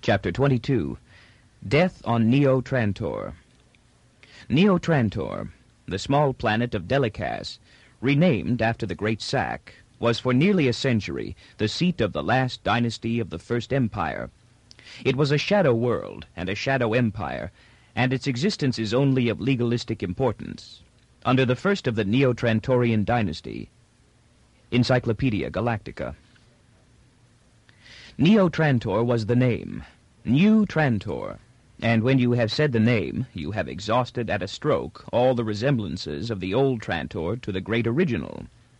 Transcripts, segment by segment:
Chapter 22. Death on Neo-Trantor. Neo-Trantor, the small planet of Delicass, renamed after the Great Sack, was for nearly a century the seat of the last dynasty of the First Empire. It was a shadow world and a shadow empire, and its existence is only of legalistic importance. Under the first of the Neo-Trantorian dynasty. Encyclopedia Galactica. Neo-Trantor was the name. New Trantor. And when you have said the name, you have exhausted at a stroke all the resemblances of the old Trantor to the great original.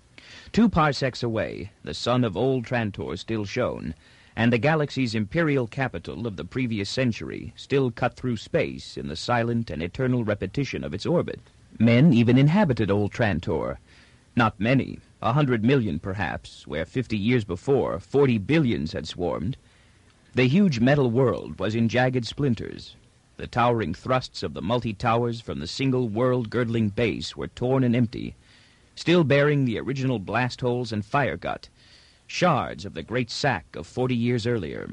2 parsecs away, the sun of old Trantor still shone, and the galaxy's imperial capital of the previous century still cut through space in the silent and eternal repetition of its orbit. Men even inhabited old Trantor. Not many, 100 million perhaps, where 50 years before 40 billions had swarmed. The huge metal world was in jagged splinters. The towering thrusts of the multi-towers from the single world-girdling base were torn and empty, still bearing the original blast holes and fire gut, shards of the great sack of 40 years earlier.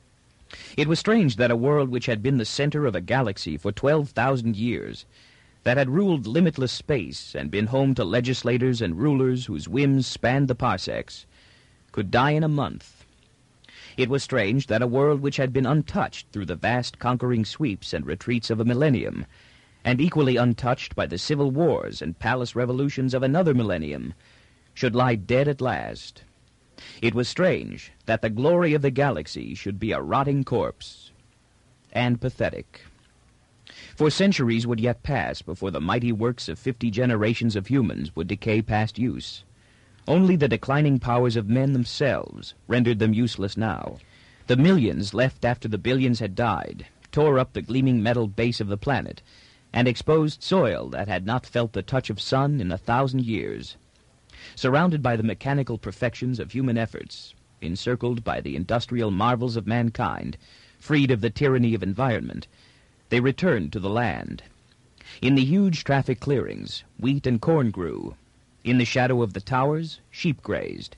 It was strange that a world which had been the center of a galaxy for 12,000 years, that had ruled limitless space and been home to legislators and rulers whose whims spanned the parsecs, could die in a month. It was strange that a world which had been untouched through the vast conquering sweeps and retreats of a millennium, and equally untouched by the civil wars and palace revolutions of another millennium, should lie dead at last. It was strange that the glory of the galaxy should be a rotting corpse, and pathetic. For centuries would yet pass before the mighty works of 50 generations of humans would decay past use. Only the declining powers of men themselves rendered them useless now. The millions left after the billions had died tore up the gleaming metal base of the planet and exposed soil that had not felt the touch of sun in 1,000 years. Surrounded by the mechanical perfections of human efforts, encircled by the industrial marvels of mankind, freed of the tyranny of environment, they returned to the land. In the huge traffic clearings, wheat and corn grew. In the shadow of the towers, sheep grazed.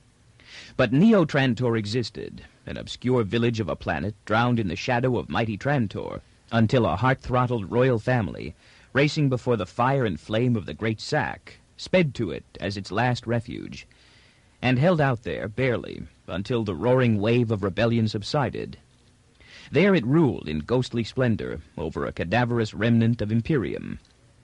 But Neo-Trantor existed, an obscure village of a planet drowned in the shadow of mighty Trantor, until a heart-throttled royal family, racing before the fire and flame of the Great Sack, sped to it as its last refuge, and held out there barely until the roaring wave of rebellion subsided. There it ruled in ghostly splendor over a cadaverous remnant of Imperium.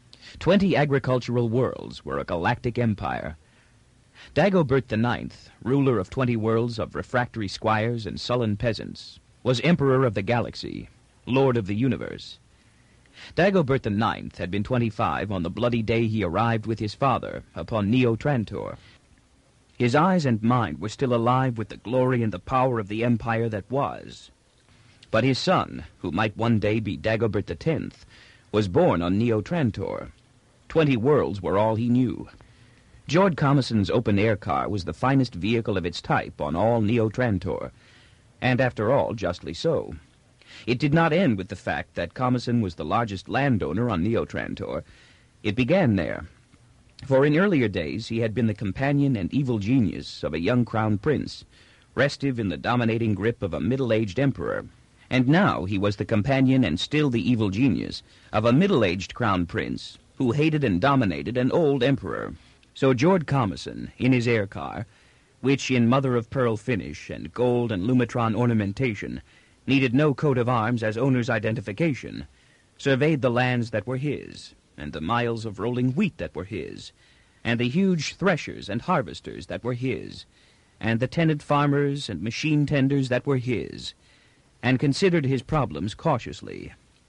20 agricultural worlds were a galactic empire. Dagobert IX, ruler of 20 worlds of refractory squires and sullen peasants, was emperor of the galaxy, lord of the universe. Dagobert IX had been 25 on the bloody day he arrived with his father upon Neo-Trantor. His eyes and mind were still alive with the glory and the power of the empire that was. But his son, who might one day be Dagobert X, was born on Neo-Trantor. 20 worlds were all he knew. Jord Commisson's open-air car was the finest vehicle of its type on all Neo-Trantor, and after all, justly so. It did not end with the fact that Commisson was the largest landowner on Neo-Trantor. It began there, for in earlier days he had been the companion and evil genius of a young crown prince, restive in the dominating grip of a middle-aged emperor, and now he was the companion and still the evil genius of a middle-aged crown prince who hated and dominated an old emperor. So Jord Commisson, in his air car, which in mother-of-pearl finish and gold and Lumitron ornamentation needed no coat of arms as owner's identification, surveyed the lands that were his, and the miles of rolling wheat that were his, and the huge threshers and harvesters that were his, and the tenant farmers and machine tenders that were his, and considered his problems cautiously.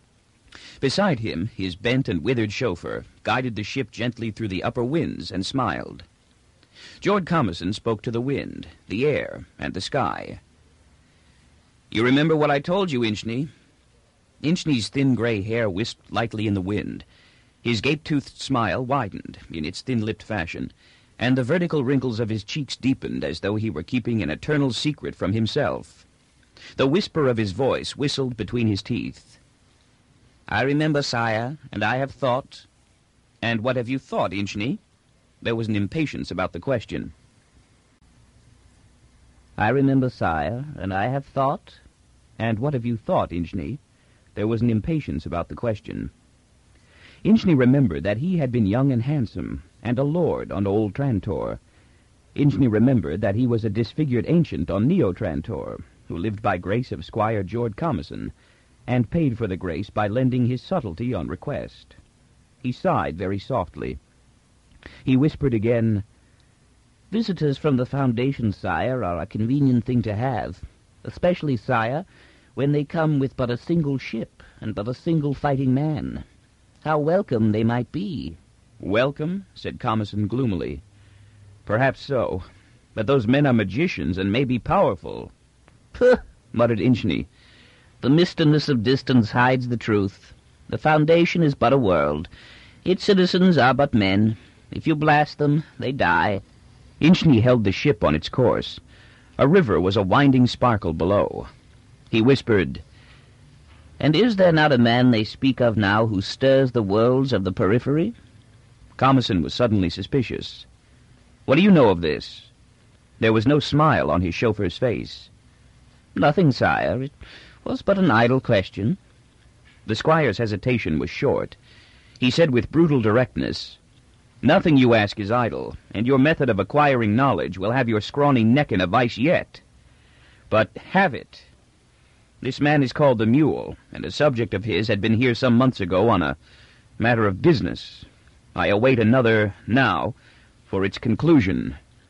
Beside him, his bent and withered chauffeur guided the ship gently through the upper winds and smiled. Jord Commisson spoke to the wind, the air, and the sky. "You remember what I told you, Inchney?" Inchney's thin gray hair wisped lightly in the wind. His gape-toothed smile widened in its thin-lipped fashion, and the vertical wrinkles of his cheeks deepened as though he were keeping an eternal secret from himself. The whisper of his voice whistled between his teeth. "I remember, sire, and I have thought." "And what have you thought, Inchney?" There was an impatience about the question. "I remember, sire, and I have thought." "And what have you thought, Inchny?" There was an impatience about the question. Inchny remembered that he had been young and handsome, and a lord on Old Trantor. Inchny remembered that he was a disfigured ancient on Neo Trantor, who lived by grace of Squire George Comison, and paid for the grace by lending his subtlety on request. He sighed very softly. He whispered again, "Visitors from the Foundation, sire, are a convenient thing to have, especially, sire, when they come with but a single ship and but a single fighting man. How welcome they might be." "Welcome?" said Comison gloomily. "Perhaps so, but those men are magicians and may be powerful." "Puh!" muttered Inchny. "The mistiness of distance hides the truth. The Foundation is but a world. Its citizens are but men. If you blast them, they die." Inchny held the ship on its course. A river was a winding sparkle below. He whispered, "And is there not a man they speak of now who stirs the worlds of the periphery?" Comison was suddenly suspicious. "What do you know of this?" There was no smile on his chauffeur's face. "Nothing, sire. It was but an idle question." The squire's hesitation was short. He said with brutal directness, "Nothing you ask is idle, and your method of acquiring knowledge will have your scrawny neck in a vice yet. But have it. This man is called the Mule, and a subject of his had been here some months ago on a matter of business. I await another, now, for its conclusion."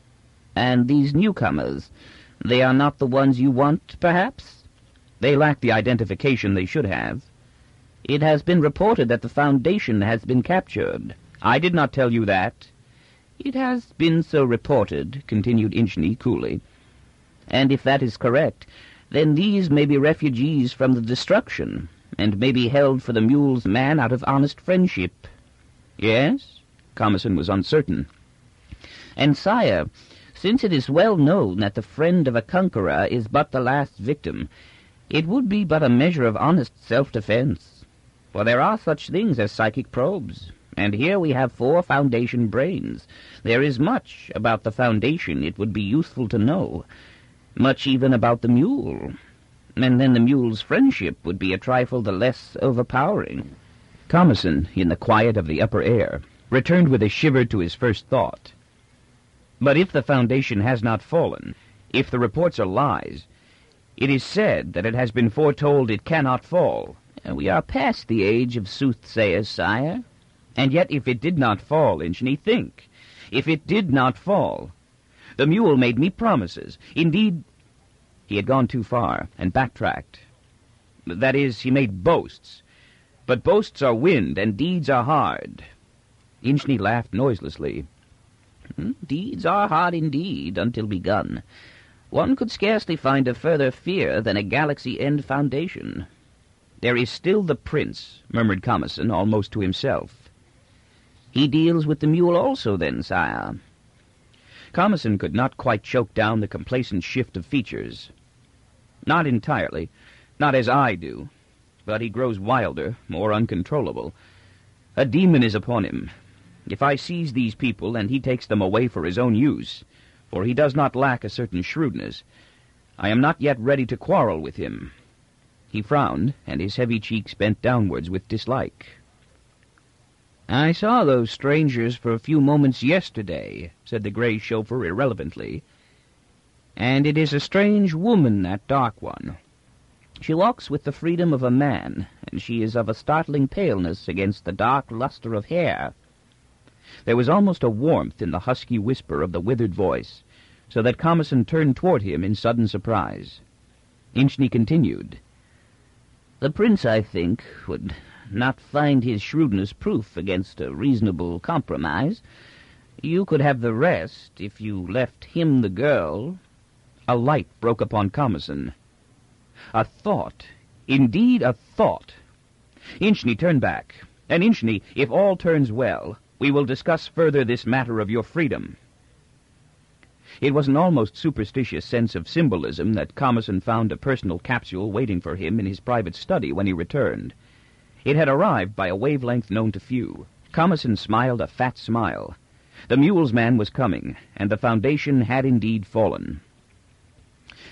"And these newcomers, they are not the ones you want, perhaps?" "They lack the identification they should have." "It has been reported that the Foundation has been captured." "I did not tell you that." "It has been so reported," continued Inchny coolly. "And if that is correct, then these may be refugees from the destruction, and may be held for the Mule's man out of honest friendship." "Yes?" Comison was uncertain. "And, sire, since it is well known that the friend of a conqueror is but the last victim, it would be but a measure of honest self-defense. For there are such things as psychic probes, and here we have 4 Foundation brains. There is much about the Foundation it would be useful to know, much even about the Mule, and then the Mule's friendship would be a trifle the less overpowering." Comison, in the quiet of the upper air, returned with a shiver to his first thought. "But if the Foundation has not fallen, if the reports are lies, it is said that it has been foretold it cannot fall." "We are past the age of soothsayers, sire." "And yet if it did not fall, Inchny, think. If it did not fall. The Mule made me promises. Indeed—" He had gone too far, and backtracked. "That is, he made boasts. But boasts are wind, and deeds are hard." Inchny laughed noiselessly. "Deeds are hard indeed, until begun. One could scarcely find a further fear than a galaxy-end Foundation." "There is still the Prince," murmured Comison, almost to himself. "He deals with the Mule also, then, sire?" Comison could not quite choke down the complacent shift of features. "Not entirely, not as I do, but he grows wilder, more uncontrollable. A demon is upon him. If I seize these people and he takes them away for his own use, for he does not lack a certain shrewdness, I am not yet ready to quarrel with him." He frowned, and his heavy cheeks bent downwards with dislike. "I saw those strangers for a few moments yesterday," said the grey chauffeur irrelevantly. "And it is a strange woman, that dark one. She walks with the freedom of a man, and she is of a startling paleness against the dark lustre of hair." There was almost a warmth in the husky whisper of the withered voice, so that Comison turned toward him in sudden surprise. Inchny continued, "The Prince, I think, would not find his shrewdness proof against a reasonable compromise. You could have the rest if you left him the girl." A light broke upon Comison. A thought, indeed a thought. Inchny, turn back. And Inchny, if all turns well, we will discuss further this matter of your freedom. It was an almost superstitious sense of symbolism that Comison found a personal capsule waiting for him in his private study when he returned. It had arrived by a wavelength known to few. Comison smiled a fat smile. The Mule's man was coming, and the Foundation had indeed fallen.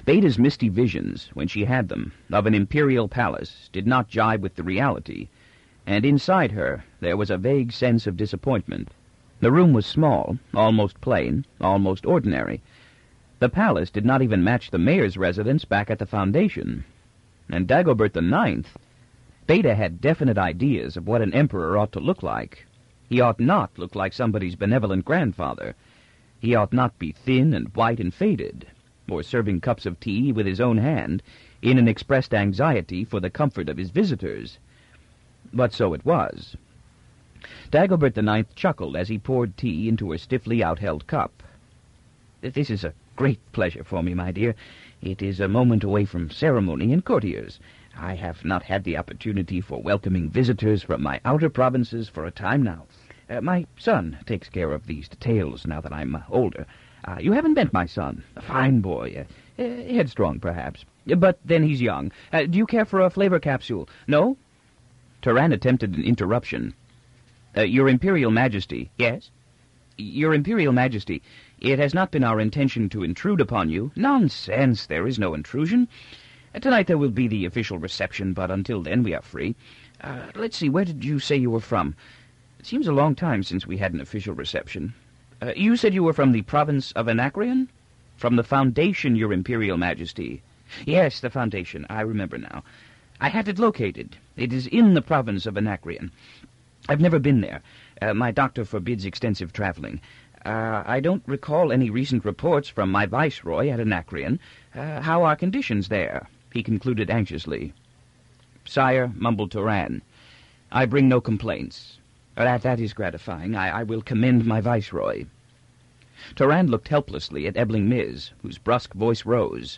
Beta's misty visions, when she had them, of an imperial palace did not jibe with the reality, and inside her there was a vague sense of disappointment. The room was small, almost plain, almost ordinary. The palace did not even match the mayor's residence back at the Foundation. And Dagobert the Ninth, Beta had definite ideas of what an emperor ought to look like. He ought not look like somebody's benevolent grandfather. He ought not be thin and white and faded, or serving cups of tea with his own hand in an expressed anxiety for the comfort of his visitors. But so it was. Dagobert the Ninth chuckled as he poured tea into her stiffly outheld cup. "This is a great pleasure for me, my dear. It is a moment away from ceremony and courtiers. I have not had the opportunity for welcoming visitors from my outer provinces for a time now. My son takes care of these details now that I'm older. You haven't met my son. A fine boy. Headstrong, perhaps. But then he's young. Do you care for a flavor capsule? No?" Turan attempted an interruption. "Your Imperial Majesty." "Yes?" "Your Imperial Majesty, it has not been our intention to intrude upon you." "Nonsense! There is no intrusion. Tonight there will be the official reception, but until then we are free. Let's see, where did you say you were from? It seems a long time since we had an official reception. You said you were from the province of Anacreon?" "From the Foundation, Your Imperial Majesty." "Yes, the Foundation. I remember now. I had it located. It is in the province of Anacreon. I've never been there. My doctor forbids extensive traveling. I don't recall any recent reports from my viceroy at Anacreon. How are conditions there?" he concluded anxiously. "Sire," mumbled Turan, "I bring no complaints." That is gratifying. I will commend my viceroy." Turan looked helplessly at Ebling Miz, whose brusque voice rose.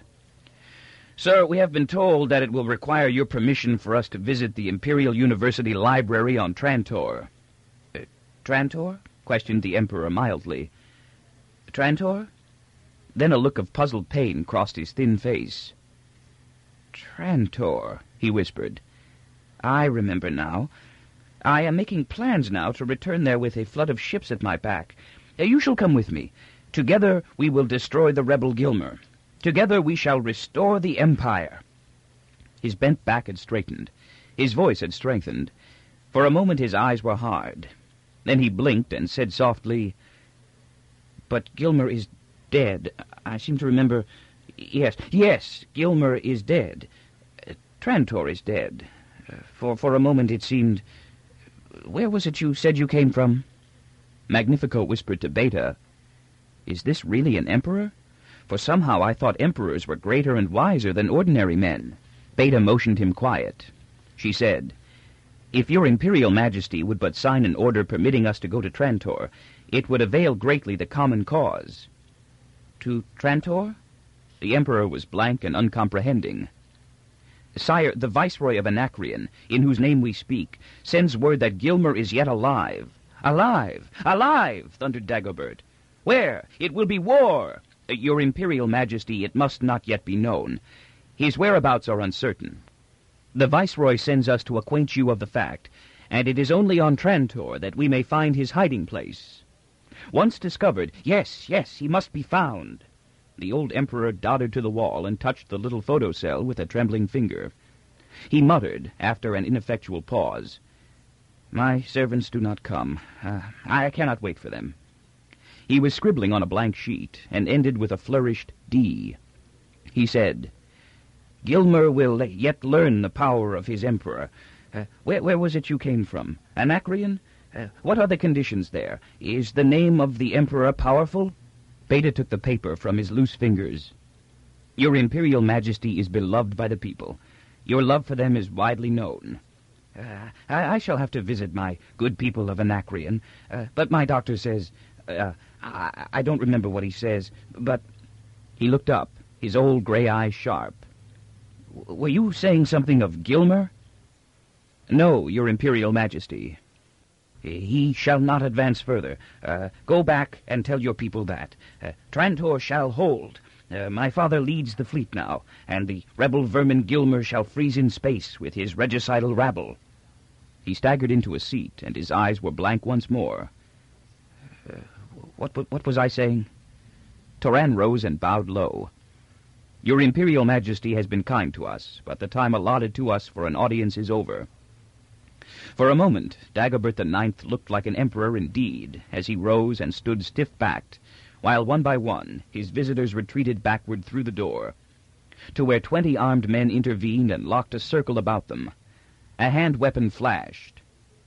"Sir, we have been told that it will require your permission for us to visit the Imperial University Library on Trantor." "Trantor?" questioned the Emperor mildly. "Trantor?" Then a look of puzzled pain crossed his thin face. "Trantor," he whispered. "I remember now. I am making plans now to return there with a flood of ships at my back. You shall come with me. Together we will destroy the rebel Gilmer. Together we shall restore the Empire." His bent back had straightened. His voice had strengthened. For a moment his eyes were hard. Then he blinked and said softly, "But Gilmer is dead. I seem to remember... Yes, Gilmer is dead. Trantor is dead. For a moment it seemed... Where was it you said you came from?" Magnifico whispered to Beta, "Is this really an emperor? For somehow I thought emperors were greater and wiser than ordinary men." Beta motioned him quiet. She said, "If your Imperial Majesty would but sign an order permitting us to go to Trantor, it would avail greatly the common cause." "To Trantor?" The Emperor was blank and uncomprehending. "Sire, the Viceroy of Anacreon, in whose name we speak, sends word that Gilmer is yet alive." "Alive! Alive!" thundered Dagobert. "Where? It will be war!" "Your Imperial Majesty, it must not yet be known. His whereabouts are uncertain. The Viceroy sends us to acquaint you of the fact, and it is only on Trantor that we may find his hiding place. Once discovered, yes, he must be found." The old Emperor doddered to the wall and touched the little photocell with a trembling finger. He muttered, after an ineffectual pause, "My servants do not come. I cannot wait for them." He was scribbling on a blank sheet, and ended with a flourished D. He said, "Gilmer will yet learn the power of his emperor. Where was it you came from? Anacreon? What are the conditions there? Is the name of the emperor powerful?" Beta took the paper from his loose fingers. "Your Imperial Majesty is beloved by the people. Your love for them is widely known. I shall have to visit my good people of Anacreon, but my doctor says... I don't remember what he says, but..." He looked up, his old gray eyes sharp. "Were you saying something of Gilmer?" "No, Your Imperial Majesty." "He shall not advance further. Go back and tell your people that. Trantor shall hold. My father leads the fleet now, and the rebel vermin Gilmer shall freeze in space with his regicidal rabble." He staggered into a seat, and his eyes were blank once more. What was I saying?" Turan rose and bowed low. Your Imperial Majesty has been kind to us, but the time allotted to us for an audience is over." For a moment, Dagobert IX looked like an emperor indeed, as he rose and stood stiff-backed, while one by one his visitors retreated backward through the door, to where 20 armed men intervened and locked a circle about them. A hand weapon flashed.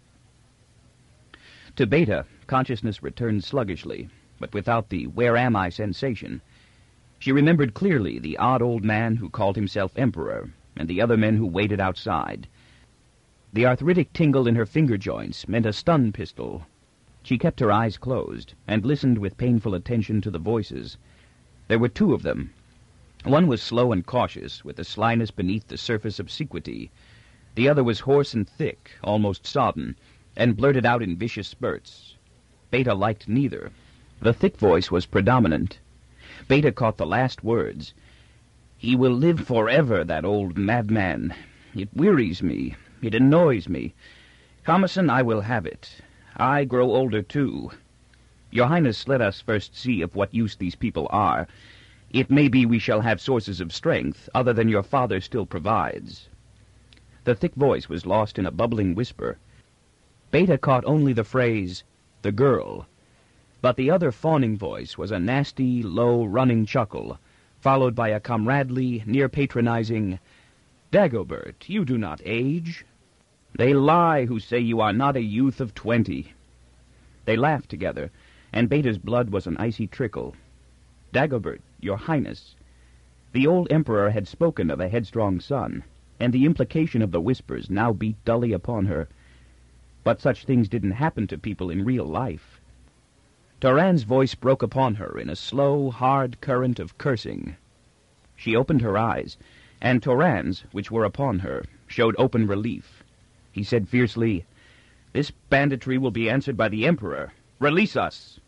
To Beta, consciousness returned sluggishly, but without the "where am I" sensation. She remembered clearly the odd old man who called himself emperor, and the other men who waited outside. The arthritic tingle in her finger joints meant a stun pistol. She kept her eyes closed, and listened with painful attention to the voices. There were 2 of them. One was slow and cautious, with a slyness beneath the surface obsequity. The other was hoarse and thick, almost sodden, and blurted out in vicious spurts. Beta liked neither. The thick voice was predominant. Beta caught the last words. "He will live forever, that old madman. It wearies me. It annoys me. Commerson, I will have it. I grow older, too. Your Highness, let us first see of what use these people are. It may be we shall have sources of strength, other than your father still provides." The thick voice was lost in a bubbling whisper. Beta caught only the phrase, "the girl." But the other fawning voice was a nasty, low, running chuckle, followed by a comradely, near-patronizing, "Dagobert, you do not age. They lie who say you are not a youth of 20. They laughed together, and Beta's blood was an icy trickle. "Dagobert, your Highness." The old emperor had spoken of a headstrong son, and the implication of the whispers now beat dully upon her. But such things didn't happen to people in real life. Toran's voice broke upon her in a slow, hard current of cursing. She opened her eyes, and Toran's, which were upon her, showed open relief. He said fiercely, "This banditry will be answered by the Emperor. Release us!"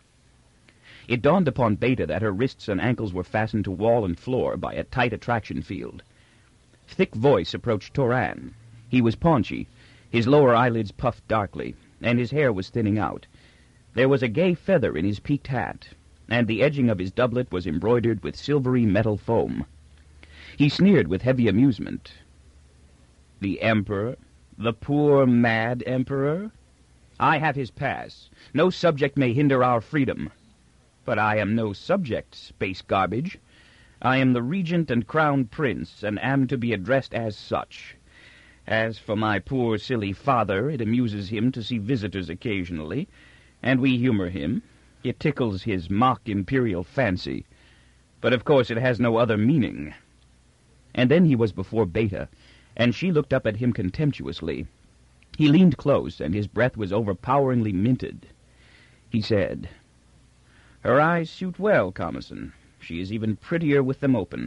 It dawned upon Beta that her wrists and ankles were fastened to wall and floor by a tight attraction field. Thick voice approached Toran. He was paunchy, his lower eyelids puffed darkly, and his hair was thinning out. There was a gay feather in his peaked hat, and the edging of his doublet was embroidered with silvery metal foam. He sneered with heavy amusement. "The Emperor? The poor, mad Emperor? I have his pass. No subject may hinder our freedom. But I am no subject, space garbage. I am the regent and crown prince, and am to be addressed as such. As for my poor, silly father, it amuses him to see visitors occasionally, and we humor him. It tickles his mock imperial fancy. But of course it has no other meaning." And then he was before Beta, and she looked up at him contemptuously. He leaned close, and his breath was overpoweringly minted. He said, "Her eyes suit well, Commerson. She is even prettier with them open.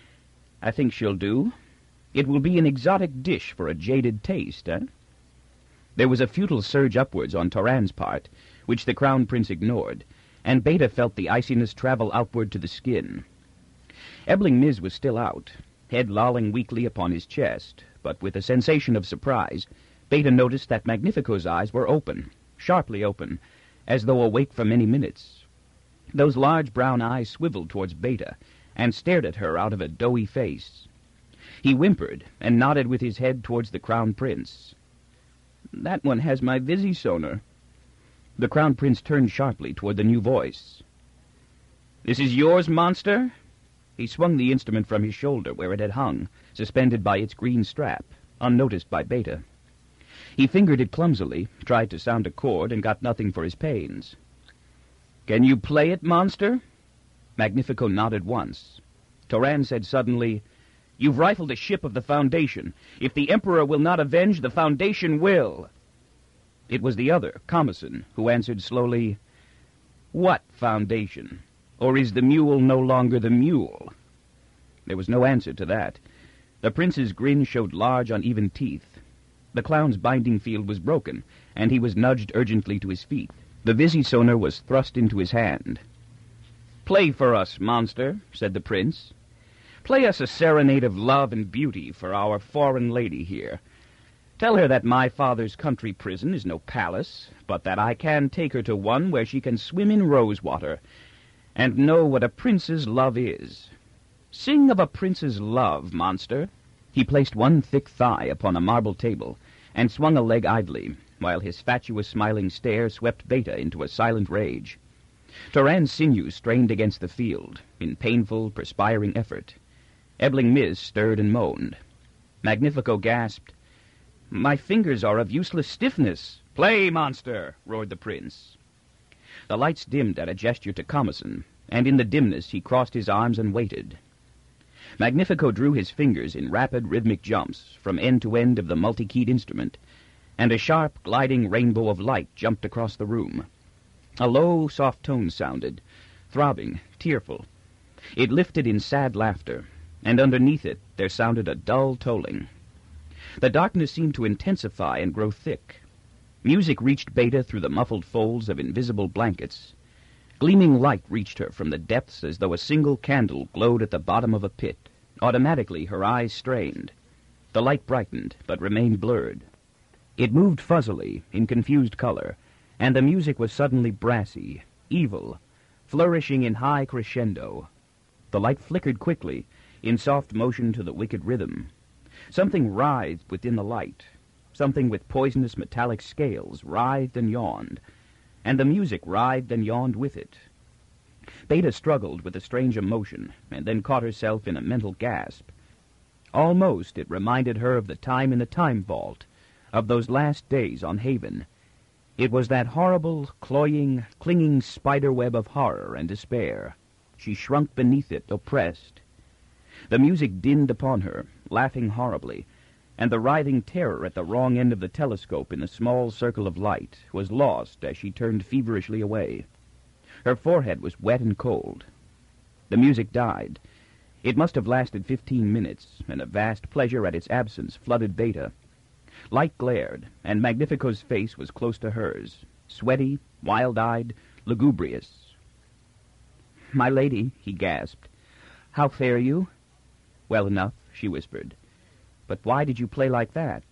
I think she'll do. It will be an exotic dish for a jaded taste, eh?" There was a futile surge upwards on Toran's part, which the Crown Prince ignored, and Beta felt the iciness travel outward to the skin. Ebling Miz was still out, head lolling weakly upon his chest, but with a sensation of surprise, Beta noticed that Magnifico's eyes were open, sharply open, as though awake for many minutes. Those large brown eyes swiveled towards Beta, and stared at her out of a doughy face. He whimpered, and nodded with his head towards the Crown Prince. "That one has my Visisonar." The Crown Prince turned sharply toward the new voice. "This is yours, monster?" He swung the instrument from his shoulder where it had hung, suspended by its green strap, unnoticed by Beta. He fingered it clumsily, tried to sound a chord, and got nothing for his pains. "Can you play it, monster?" Magnifico nodded once. Toran said suddenly, "You've rifled a ship of the Foundation. If the Emperor will not avenge, the Foundation will." It was the other, Commerson, who answered slowly, "What Foundation? Or is the mule no longer the mule?" There was no answer to that. The prince's grin showed large, uneven teeth. The clown's binding field was broken, and he was nudged urgently to his feet. The Visisonar was thrust into his hand. "Play for us, monster," said the prince. "Play us a serenade of love and beauty for our foreign lady here. Tell her that my father's country prison is no palace, but that I can take her to one where she can swim in rose water, and know what a prince's love is. Sing of a prince's love, monster. He placed one thick thigh upon a marble table and swung a leg idly, while his fatuous smiling stare swept Beta into a silent rage. Turan's sinews strained against the field, in painful, perspiring effort. Ebling Miz stirred and moaned. Magnifico gasped, "My fingers are of useless stiffness." "Play, monster!" roared the prince. The lights dimmed at a gesture to Comison, and in the dimness he crossed his arms and waited. Magnifico drew his fingers in rapid rhythmic jumps from end to end of the multi-keyed instrument, and a sharp, gliding rainbow of light jumped across the room. A low, soft tone sounded, throbbing, tearful. It lifted in sad laughter, and underneath it there sounded a dull tolling. The darkness seemed to intensify and grow thick. Music reached Beta through the muffled folds of invisible blankets. Gleaming light reached her from the depths as though a single candle glowed at the bottom of a pit. Automatically her eyes strained. The light brightened, but remained blurred. It moved fuzzily, in confused color, and the music was suddenly brassy, evil, flourishing in high crescendo. The light flickered quickly, in soft motion to the wicked rhythm. Something writhed within the light. Something with poisonous metallic scales writhed and yawned, and the music writhed and yawned with it. Beta struggled with a strange emotion, and then caught herself in a mental gasp. Almost it reminded her of the time in the time vault, of those last days on Haven. It was that horrible, cloying, clinging spider-web of horror and despair. She shrunk beneath it, oppressed. The music dinned upon her, laughing horribly, and the writhing terror at the wrong end of the telescope in the small circle of light was lost as she turned feverishly away. Her forehead was wet and cold. The music died. It must have lasted 15 minutes, and a vast pleasure at its absence flooded Beta. Light glared, and Magnifico's face was close to hers, sweaty, wild-eyed, lugubrious. "My lady," he gasped, "how fare you?" "Well enough," she whispered. "But why did you play like that?"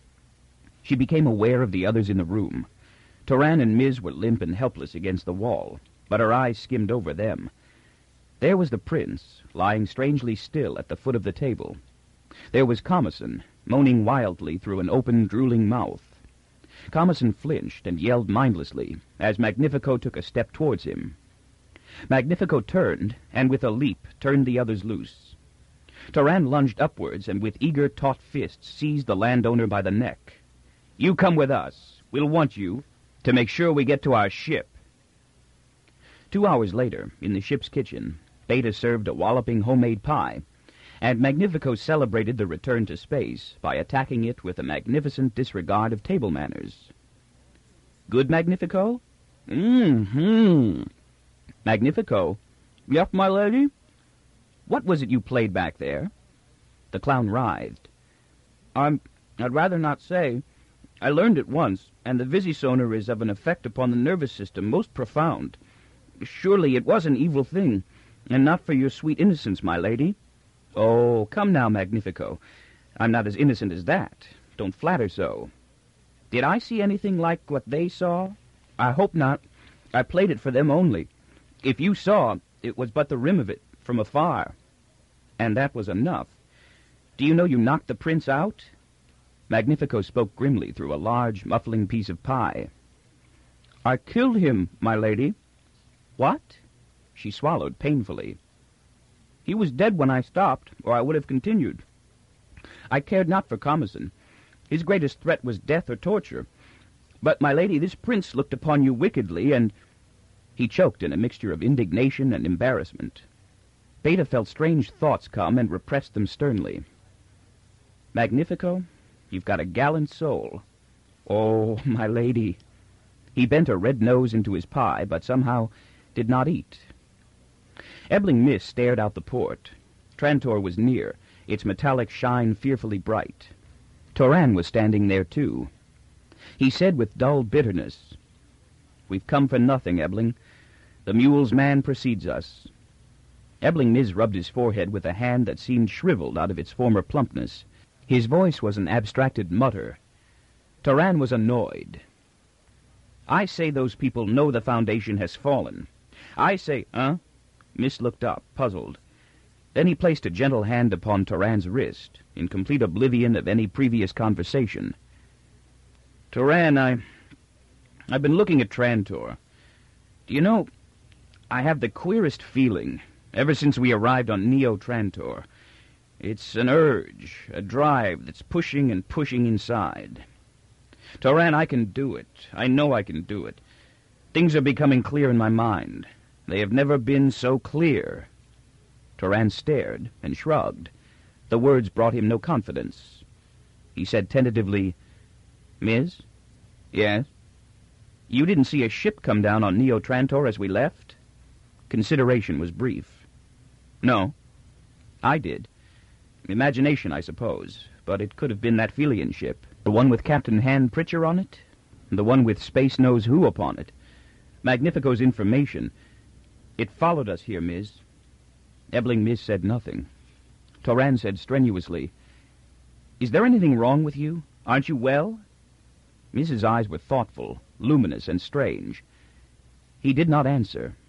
She became aware of the others in the room. Turan and Miz were limp and helpless against the wall, but her eyes skimmed over them. There was the prince, lying strangely still at the foot of the table. There was Comison, moaning wildly through an open, drooling mouth. Comison flinched and yelled mindlessly as Magnifico took a step towards him. Magnifico turned, and with a leap turned the others loose. Turan lunged upwards and with eager, taut fists seized the landowner by the neck. "You come with us. We'll want you, to make sure we get to our ship." 2 hours later, in the ship's kitchen, Beta served a walloping homemade pie, and Magnifico celebrated the return to space by attacking it with a magnificent disregard of table manners. "Good, Magnifico?" "Mm-hmm." "Magnifico?" "Yep, my lady." "What was it you played back there?" The clown writhed. I'd rather not say. I learned it once, and the visisonar is of an effect upon the nervous system most profound. Surely it was an evil thing, and not for your sweet innocence, my lady." "Oh, come now, Magnifico. I'm not as innocent as that. Don't flatter so." "Did I see anything like what they saw?" "I hope not. I played it for them only. If you saw, it was but the rim of it, from afar." "And that was enough. Do you know you knocked the prince out?" Magnifico spoke grimly through a large, muffling piece of pie. "I killed him, my lady." "What?" She swallowed painfully. "He was dead when I stopped, or I would have continued. I cared not for Comison. His greatest threat was death or torture. But, my lady, this prince looked upon you wickedly, and—" He choked in a mixture of indignation and embarrassment. Beta felt strange thoughts come and repressed them sternly. "Magnifico, you've got a gallant soul." "Oh, my lady." He bent a red nose into his pie, but somehow did not eat. Ebling Miss stared out the port. Trantor was near, its metallic shine fearfully bright. Turan was standing there, too. He said with dull bitterness, "We've come for nothing, Ebling. The mule's man precedes us." Ebling Miz rubbed his forehead with a hand that seemed shriveled out of its former plumpness. His voice was an abstracted mutter. Turan was annoyed. "I say those people know the Foundation has fallen. I say—" Miss looked up, puzzled. Then he placed a gentle hand upon Turan's wrist, in complete oblivion of any previous conversation. "Turan, I've been looking at Trantor. Do you know, I have the queerest feeling ever since we arrived on Neo Trantor. It's an urge, a drive that's pushing and pushing inside. Turan, I can do it. I know I can do it. Things are becoming clear in my mind. They have never been so clear." Turan stared and shrugged. The words brought him no confidence. He said tentatively, "Miss?" "Yes?" "You didn't see a ship come down on Neo Trantor as we left?" Consideration was brief. "No." "I did. Imagination, I suppose, but it could have been that Felian ship. The one with Captain Han Pritcher on it? The one with Space Knows Who upon it? Magnifico's information. It followed us here, Miss." Ebling Miss said nothing. Turan said strenuously, "Is there anything wrong with you? Aren't you well?" Miss's eyes were thoughtful, luminous, and strange. He did not answer.